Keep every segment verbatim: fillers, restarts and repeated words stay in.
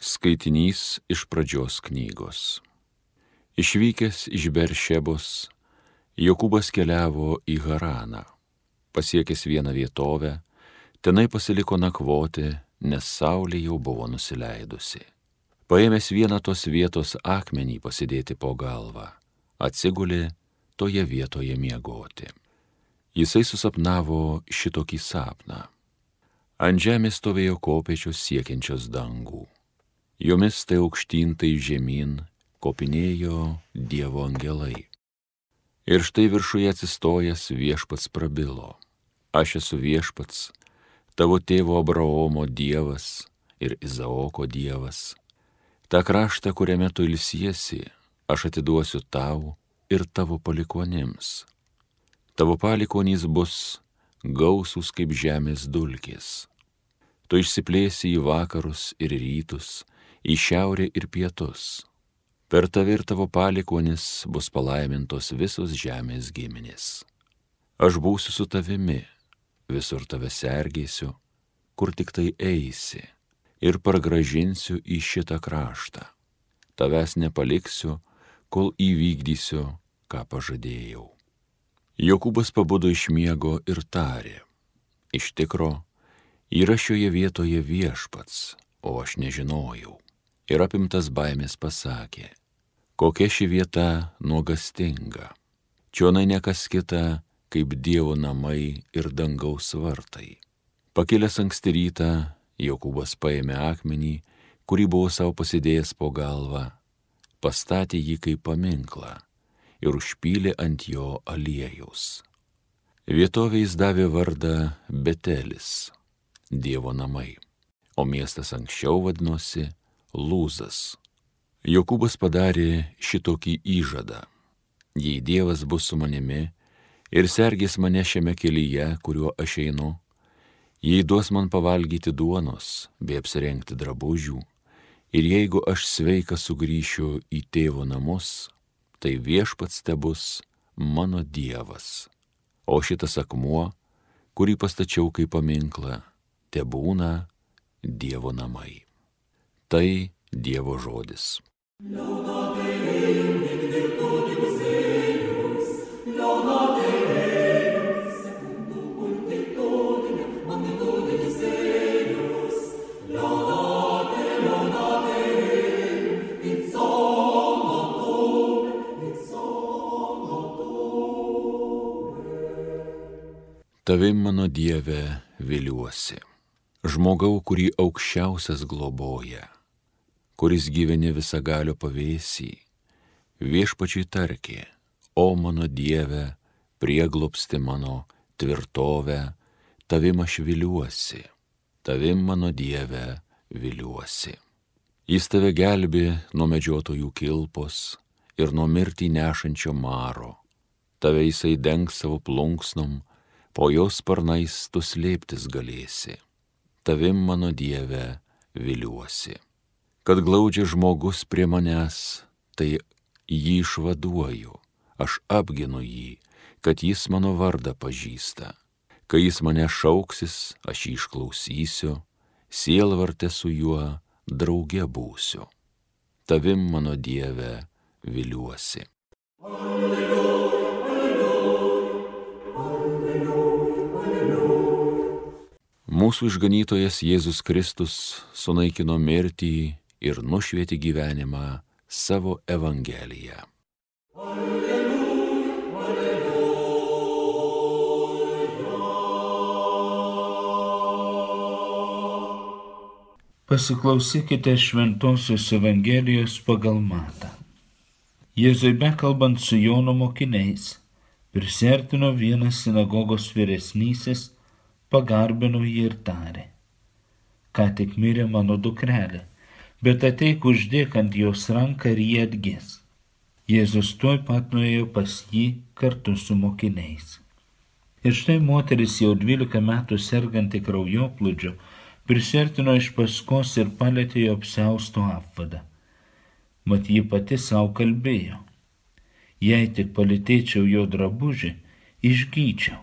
Skaitinys iš pradžios knygos. Išvykęs iš Beršebos, Jokūbas keliavo į Haraną. Pasiekęs vieną vietovę, tenai pasiliko nakvoti, nes saulė jau buvo nusileidusi. Paėmęs vieną tos vietos akmenį pasidėti po galvą, atsigulė toje vietoje miegoti. Jisai susapnavo šitokį sapną. Ant žemės stovėjo kopėčios siekiančios dangų. Jomis tai aukštyn, tai žemyn kopinėjo Dievo angelai. Ir štai viršuje atsistojęs viešpats prabilo: Aš esu viešpats, tavo tėvo Abraomo Dievas ir Izaoko Dievas. Ta kraštą, kuriame tu ilsiesi, aš atiduosiu tau ir tavo palikuonims. Tavo palikonys bus gausūs kaip žemės dulkės. Tu išsiplėsi į vakarus ir rytus, į šiaurę ir pietus. Per tave ir tavo palikuonis bus palaimintos visos žemės giminės. Aš būsiu su tavimi, visur tave sergėsiu, kur tik tai eisi, ir pargražinsiu į šitą kraštą. Tavęs nepaliksiu, kol įvykdysiu, ką pažadėjau. Jokūbas pabudo iš miego ir tarė: Iš tikro, yra šioje vietoje viešpats, o aš nežinojau. Ir apimtas baimės pasakė: Kokia ši vieta nuogastinga. Čionai nekas kita, kaip Dievo namai ir dangaus vartai. Pakilęs anksti rytą, Jokūbas paėmė akmenį, kurį buvo savo pasidėjęs po galvą, pastatė jį kaip paminklą ir užpylė ant jo aliejaus. Vietovei jis davė vardą Betelis, Dievo namai, o miestas anksčiau vadinosi Lūzas. Jokūbas padarė šitokį įžadą: Jei Dievas bus su manimi ir sergės mane šiame kelyje, kuriuo aš einu, jei duos man pavalgyti duonos bei apsirengti drabužių, ir jeigu aš sveikas sugrįšiu į tėvo namus, tai viešpats tebus mano Dievas, o šitas akmuo, kurį pastačiau kaip paminklą, tebūna Dievo namai. Tai Dievo žodis. Tavim, mano Dieve, viliuosi, žmogau, kurį aukščiausias globoja, kuris gyveni visagalio pavėsį, viešpačiui tarkė: O mano Dieve, prieglobsti mano, tvirtovę, tavim aš viliuosi, tavim, mano Dieve, viliuosi. Jis tave gelbė nuo medžiotojų kilpos ir nuo mirtį nešančio maro. Tave jisai dengs savo plunksnom, po jos sparnais tu slėptis galėsi. Tavim, mano Dieve, viliuosi. Kad glaudžia žmogus prie manęs, tai jį išvaduoju, aš apginu jį, kad jis mano vardą pažįsta. Kai jis mane šauksis, aš jį išklausysiu, sielvarte su juo drauge būsiu. Tavim, mano Dieve, viliuosi. Alleluja, alleluja, alleluja, alleluja. Mūsų išganytojas Jėzus Kristus sunaikino mirtį ir nušvietė gyvenimą savo Evangeliją. Alleluja, alleluja. Pasiklausykite Šventosios Evangelijos pagal Matą. Jėzui bekalbant su Jono mokiniais, prisiartino vienas sinagogos vyresnysis, pagarbino jį ir tarė: Ką tik mirė mano dukrelė, bet ateik, uždėk ant jos ranką ir jie atgis. Jėzus tuoj pat nuėjo pas jį kartu su mokiniais. Ir štai moteris jau dvylika metų serganti kraujoplūdžiu prisiartino iš paskos ir palietė jo apsiausto apvadą. Mat ji pati savo kalbėjo: Jei tik palytėčiau jo drabužį, išgyčiau.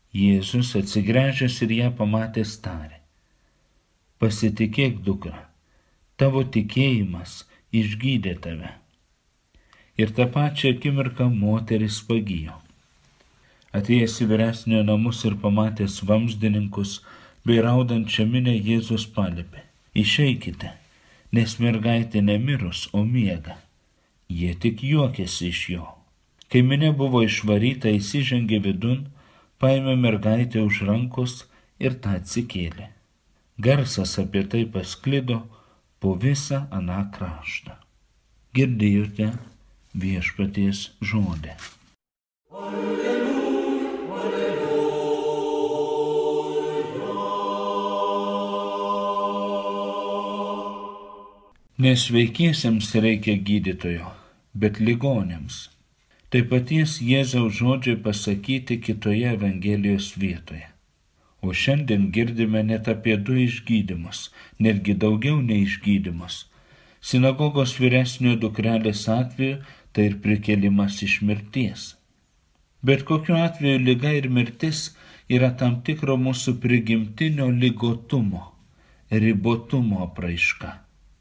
Jėzus atsigręžęs ir ją pamatęs tarė: Pasitikėk, dukra, tavo tikėjimas išgydė tave. Ir tą pačią akimirką moteris pagijo. Atėjęs į vyresniojo namus ir pamatęs vamzdininkus bei raudančią minią, Jėzus paliepė: išeikite, nes mergaitė nemirus, o miega. Jie tik juokėsi iš jo. Kai minia buvo išvaryta, įsižengė vidun, paėmė mergaitę už rankos ir tą atsikėlė. Garsas apie tai pasklido po visą aną kraštą. Girdėjote viešpaties žodį. Nesveikiesiems reikia gydytojo, bet ligonėms. Tai paties Jėzaus žodžiai pasakyti kitoje Evangelijos vietoje. O šiandien girdime net apie du išgydymus, netgi daugiau nei išgydymus. Sinagogos vyresniojo dukrelės atveju tai ir prikėlimas iš mirties. Bet kokiu atveju liga ir mirtis yra tam tikro mūsų prigimtinio ligotumo, ribotumo apraiška.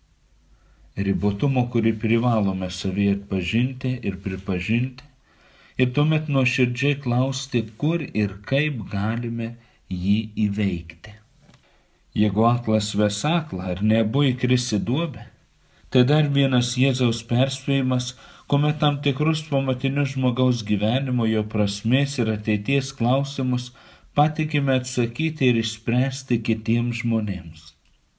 Ribotumo, kurį privalome savyje atpažinti ir pripažinti, ir tuomet nuoširdžiai klausti, kur ir kaip galime jį įveikti. Jeigu aklas ves aklą ar neabu įkris į duobę, tai dar vienas Jėzaus perspėjimas, kuomet tam tikrus pamatinius žmogaus gyvenimo, jo prasmės ir ateities klausimus patikime atsakyti ir išspręsti kitiems žmonėms.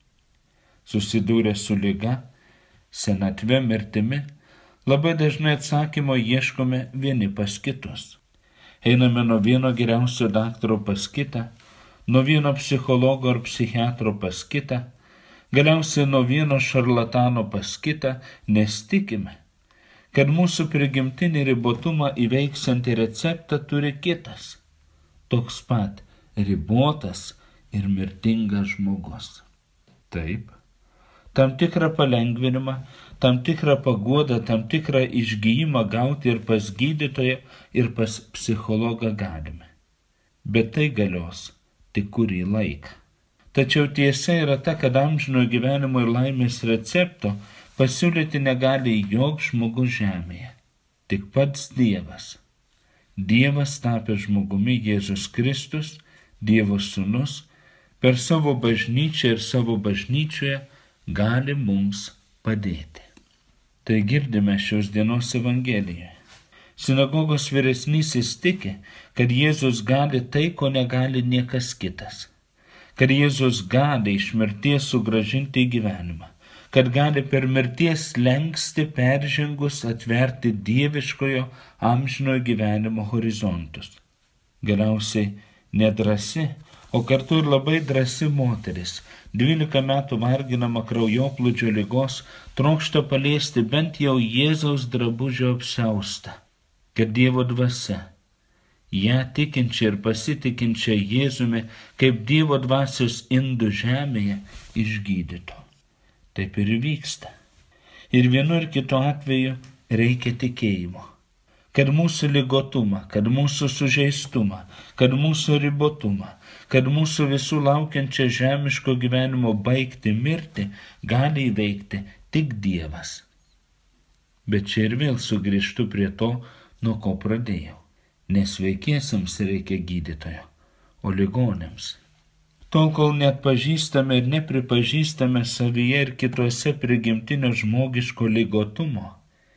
Susidūrę su liga, senatve, mirtimi, labai dažnai atsakymo ieškome vieni pas kitus. Einame nuo vieno geriausio daktaro pas kitą, nuo vieno psichologo ar psichiatro pas kitą, galiausiai nuo vieno šarlatano pas kitą, nes tikime, kad mūsų prigimtinį ribotumą įveiksiantį receptą turi kitas, toks pat ribotas ir mirtingas žmogus. Taip, tam tikrą palengvinimą, tam tikrą paguodą, tam tikrą išgijimą gauti ir pas gydytoją, ir pas psichologą galime. Bet tai galios tik kurį laiką. Tačiau tiesa yra ta, kad amžino gyvenimo ir laimės recepto pasiūlyti negali joks žmogus žemėje. Tik pats Dievas. Dievas tapęs žmogumi, Jėzus Kristus, Dievo sūnus, per savo bažnyčią ir savo bažnyčioje gali mums padėti. Tai girdime šios dienos Evangelijoje. Sinagogos vyresnysis tiki, kad Jėzus gali tai, ko negali niekas kitas. Kad Jėzus gali iš mirties sugrąžinti į gyvenimą. Kad gali per mirties slenkstį peržengus atverti dieviškojo amžinojo gyvenimo horizontus. Galiausiai nedrasi, o kartu ir labai drąsi moteris, dvylika metų varginama kraujoplūdžio ligos, trokšta paliesti bent jau Jėzaus drabužio apsiaustą, kad Dievo dvasia, ją tikinčią ir pasitikinčią Jėzumi, kaip Dievo dvasios indų žemėje, išgydytų. Taip ir vyksta. Ir vienu ir kitu atveju reikia tikėjimo. Kad mūsų ligotumą, kad mūsų sužeistumą, kad mūsų ribotumą, kad mūsų visų laukiančią žemiško gyvenimo baigti mirti gali įveikti tik Dievas. Bet čia ir vėl sugrįžtu prie to, nuo ko pradėjau. Nesveikiesiams reikia gydytojo, o ligonėms. Tol, kol net pažįstame ir nepripažįstame savyje ir kitose prigimtinio žmogiško ligotumo,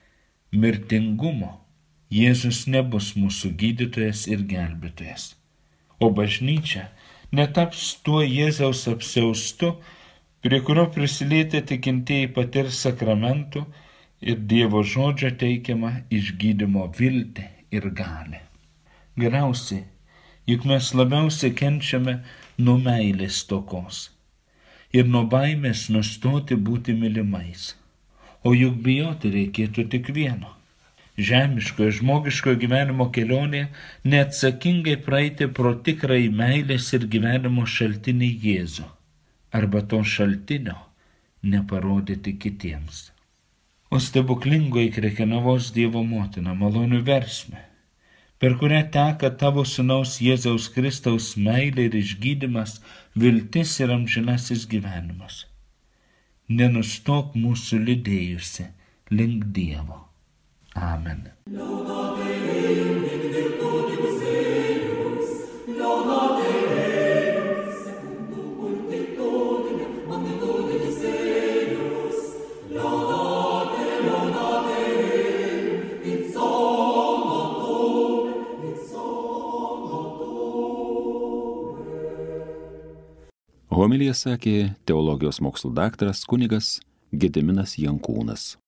mirtingumo, Jėzus nebus mūsų gydytojas ir gelbėtojas. O bažnyčia netaps tuo Jėzaus apsiaustu, prie kurio prisilietę tikintieji patirs sakramentų ir Dievo žodžio teikiamą išgydymo viltį ir galią. Galiausiai, juk mes labiausiai kenčiame nuo meilės stokos ir nuo baimės nustoti būti mylimais. O juk bijoti reikėtų tik vieno. Žemiškojo, žmogiškojo gyvenimo kelionėje neatsakingai praeiti pro tikrąjį meilės ir gyvenimo šaltinį Jėzų, arba to šaltinio neparodyti kitiems. O stebuklingoji Krekenavos Dievo motina, malonių versmė, per kurią teka tavo sūnaus Jėzaus Kristaus meilė ir išgydymas, viltis ir amžinasis gyvenimas. nenustok mūsų lydėjusi link Dievo. Amen. Homiliją sakė teologijos mokslų daktaras kunigas Gediminas Jankūnas.